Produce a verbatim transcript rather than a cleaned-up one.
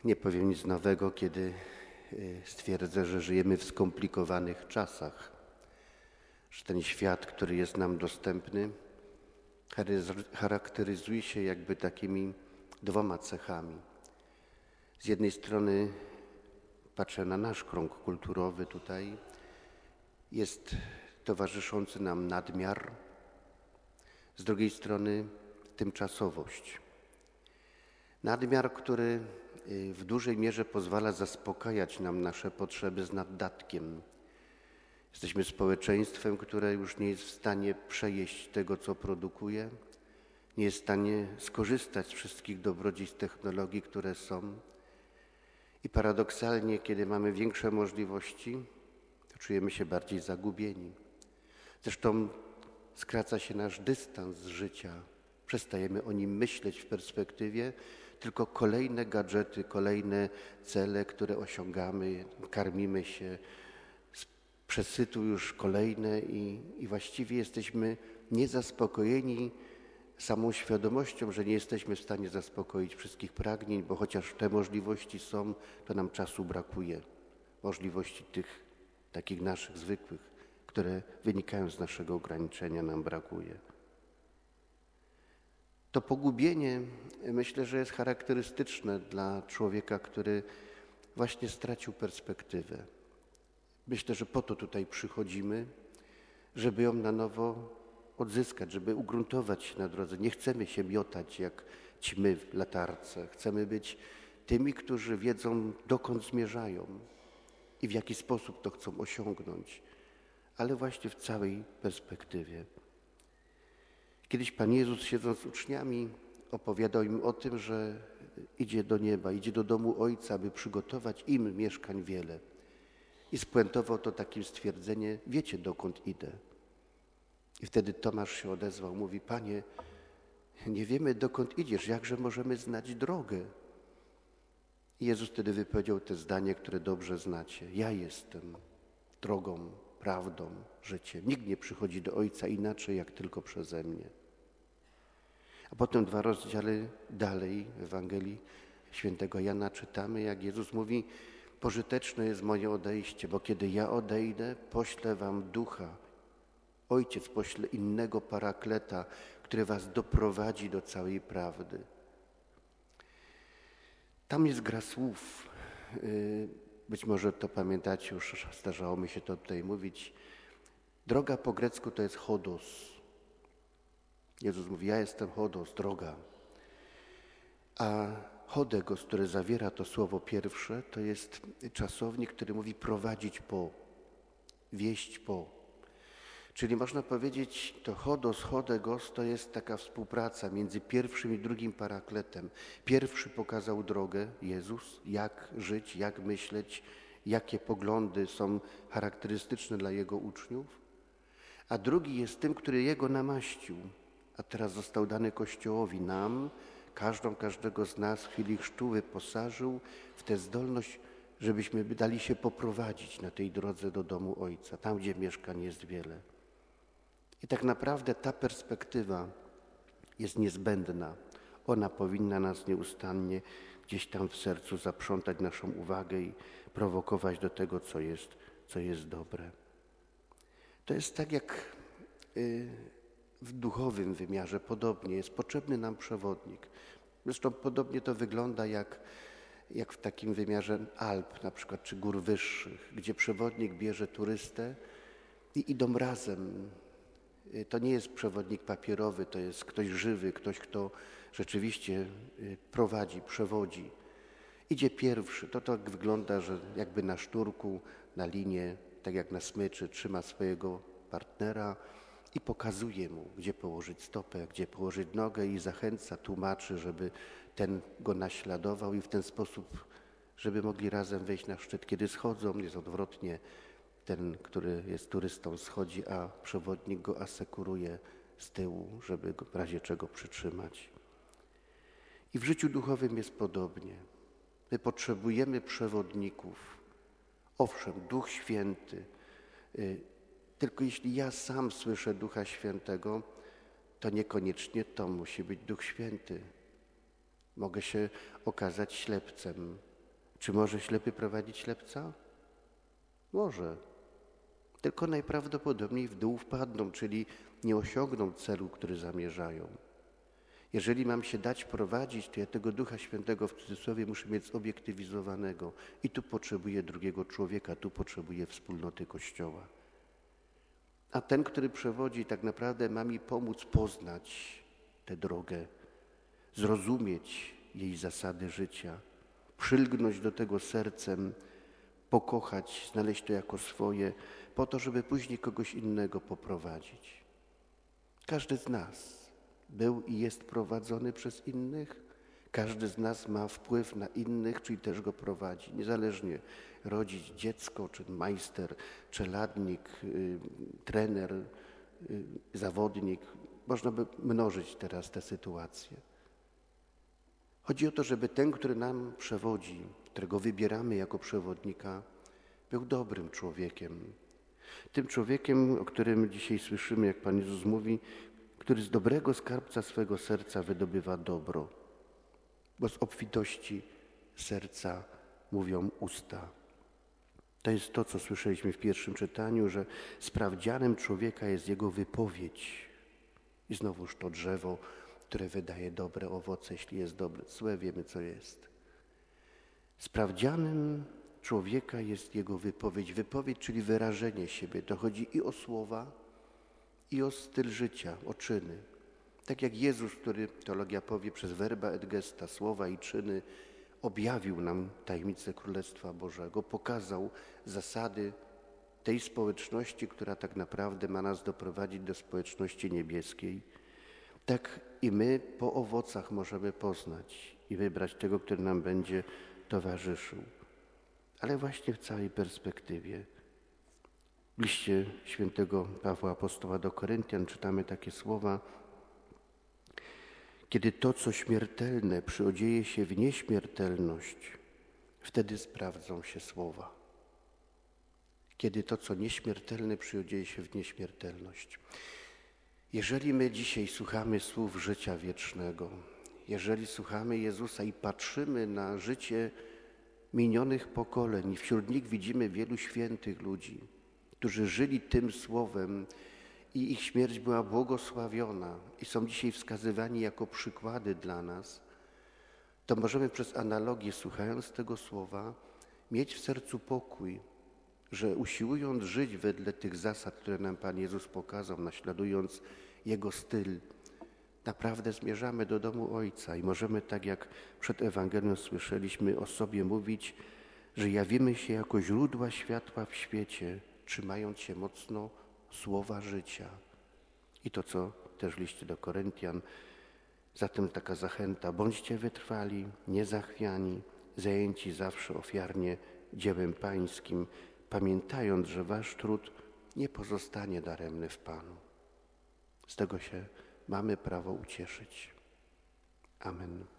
Nie powiem nic nowego, kiedy stwierdzę, że żyjemy w skomplikowanych czasach, że ten świat, który jest nam dostępny, charakteryzuje się jakby takimi dwoma cechami. Z jednej strony patrzę na nasz krąg kulturowy tutaj, jest towarzyszący nam nadmiar, z drugiej strony tymczasowość. Nadmiar, który w dużej mierze pozwala zaspokajać nam nasze potrzeby z naddatkiem. Jesteśmy społeczeństwem, które już nie jest w stanie przejeść tego, co produkuje, nie jest w stanie skorzystać z wszystkich dobrodziejstw technologii, które są. I paradoksalnie, kiedy mamy większe możliwości, to czujemy się bardziej zagubieni. Zresztą skraca się nasz dystans z życia. Przestajemy o nim myśleć w perspektywie, tylko kolejne gadżety, kolejne cele, które osiągamy, karmimy się z przesytu już kolejne i, i właściwie jesteśmy niezaspokojeni samą świadomością, że nie jesteśmy w stanie zaspokoić wszystkich pragnień, bo chociaż te możliwości są, to nam czasu brakuje. Możliwości tych takich naszych zwykłych, które wynikają z naszego ograniczenia, nam brakuje. To pogubienie, myślę, że jest charakterystyczne dla człowieka, który właśnie stracił perspektywę. Myślę, że po to tutaj przychodzimy, żeby ją na nowo odzyskać, żeby ugruntować się na drodze. Nie chcemy się miotać jak ćmy w latarce. Chcemy być tymi, którzy wiedzą, dokąd zmierzają i w jaki sposób to chcą osiągnąć, ale właśnie w całej perspektywie. Kiedyś Pan Jezus, siedząc z uczniami, opowiadał im o tym, że idzie do nieba, idzie do domu Ojca, aby przygotować im mieszkań wiele. I spuentował to takim stwierdzeniem: wiecie, dokąd idę. I wtedy Tomasz się odezwał, mówi: Panie, nie wiemy, dokąd idziesz, jakże możemy znać drogę? I Jezus wtedy wypowiedział te zdanie, które dobrze znacie: ja jestem drogą, prawdą, życiem. Nikt nie przychodzi do Ojca inaczej, jak tylko przeze mnie. A potem dwa rozdziały dalej w Ewangelii Świętego Jana czytamy, jak Jezus mówi: pożyteczne jest moje odejście, bo kiedy ja odejdę, poślę wam Ducha. Ojciec pośle innego Parakleta, który was doprowadzi do całej prawdy. Tam jest gra słów. Być może to pamiętacie, już zdarzało mi się to tutaj mówić. Droga po grecku to jest chodos. Jezus mówi: ja jestem chodos, droga. A chodegos, który zawiera to słowo pierwsze, to jest czasownik, który mówi prowadzić po, wieść po. Czyli można powiedzieć, to chodos, chodegos to jest taka współpraca między pierwszym i drugim parakletem. Pierwszy pokazał drogę, Jezus, jak żyć, jak myśleć, jakie poglądy są charakterystyczne dla Jego uczniów. A drugi jest tym, który Jego namaścił, a teraz został dany Kościołowi, nam, każdą, każdego z nas w chwili chrztu wyposażył w tę zdolność, żebyśmy dali się poprowadzić na tej drodze do domu Ojca, tam gdzie mieszkań jest wiele. I tak naprawdę ta perspektywa jest niezbędna. Ona powinna nas nieustannie gdzieś tam w sercu zaprzątać naszą uwagę i prowokować do tego, co jest, co jest dobre. To jest tak jak w duchowym wymiarze, podobnie jest potrzebny nam przewodnik. Zresztą podobnie to wygląda jak, jak w takim wymiarze Alp na przykład, czy gór wyższych, gdzie przewodnik bierze turystę i idą razem. To nie jest przewodnik papierowy, to jest ktoś żywy, ktoś, kto rzeczywiście prowadzi, przewodzi. Idzie pierwszy. To tak wygląda, że jakby na sznurku, na linie, tak jak na smyczy, trzyma swojego partnera i pokazuje mu, gdzie położyć stopę, gdzie położyć nogę i zachęca, tłumaczy, żeby ten go naśladował i w ten sposób, żeby mogli razem wejść na szczyt. Kiedy schodzą, jest odwrotnie. Ten, który jest turystą, schodzi, a przewodnik go asekuruje z tyłu, żeby go w razie czego przytrzymać. I w życiu duchowym jest podobnie. My potrzebujemy przewodników. Owszem, Duch Święty. Tylko jeśli ja sam słyszę Ducha Świętego, to niekoniecznie to musi być Duch Święty. Mogę się okazać ślepcem. Czy może ślepy prowadzić ślepca? Może. Tylko najprawdopodobniej w dół wpadną, czyli nie osiągną celu, który zamierzają. Jeżeli mam się dać prowadzić, to ja tego Ducha Świętego w cudzysłowie muszę mieć zobiektywizowanego. I tu potrzebuję drugiego człowieka, tu potrzebuję wspólnoty Kościoła. A ten, który przewodzi, tak naprawdę ma mi pomóc poznać tę drogę, zrozumieć jej zasady życia, przylgnąć do tego sercem, pokochać, znaleźć to jako swoje, po to, żeby później kogoś innego poprowadzić. Każdy z nas był i jest prowadzony przez innych. Każdy z nas ma wpływ na innych, czyli też go prowadzi. Niezależnie rodzic, dziecko, czy majster, czeladnik, y, trener, y, zawodnik. Można by mnożyć teraz te sytuacje. Chodzi o to, żeby ten, który nam przewodzi, którego wybieramy jako przewodnika, był dobrym człowiekiem. Tym człowiekiem, o którym dzisiaj słyszymy, jak Pan Jezus mówi, który z dobrego skarbca swego serca wydobywa dobro, bo z obfitości serca mówią usta. To jest to, co słyszeliśmy w pierwszym czytaniu, że sprawdzianem człowieka jest jego wypowiedź. I znowuż to drzewo, które wydaje dobre owoce, jeśli jest dobre, złe, wiemy, co jest. Sprawdzianem człowieka jest jego wypowiedź. Wypowiedź, czyli wyrażenie siebie. To chodzi i o słowa, i o styl życia, o czyny. Tak jak Jezus, który, teologia powie, przez verba et gesta, słowa i czyny, objawił nam tajemnicę Królestwa Bożego, pokazał zasady tej społeczności, która tak naprawdę ma nas doprowadzić do społeczności niebieskiej. Tak i my po owocach możemy poznać i wybrać tego, który nam będzie towarzyszył. Ale właśnie w całej perspektywie. W liście świętego Pawła Apostoła do Koryntian czytamy takie słowa: kiedy to, co śmiertelne, przyodzieje się w nieśmiertelność, wtedy sprawdzą się słowa. Kiedy to, co nieśmiertelne, przyodzieje się w nieśmiertelność. Jeżeli my dzisiaj słuchamy słów życia wiecznego, jeżeli słuchamy Jezusa i patrzymy na życie minionych pokoleń, i wśród nich widzimy wielu świętych ludzi, którzy żyli tym słowem i ich śmierć była błogosławiona i są dzisiaj wskazywani jako przykłady dla nas, to możemy przez analogię, słuchając tego słowa, mieć w sercu pokój, że usiłując żyć wedle tych zasad, które nam Pan Jezus pokazał, naśladując Jego styl, naprawdę zmierzamy do domu Ojca i możemy, tak jak przed Ewangelią słyszeliśmy, o sobie mówić, że jawimy się jako źródła światła w świecie, trzymając się mocno słowa życia. I to, co też w liście do Koryntian, zatem taka zachęta: bądźcie wytrwali, niezachwiani, zajęci zawsze ofiarnie dziełem Pańskim, pamiętając, że wasz trud nie pozostanie daremny w Panu. Z tego się mamy prawo ucieszyć. Amen.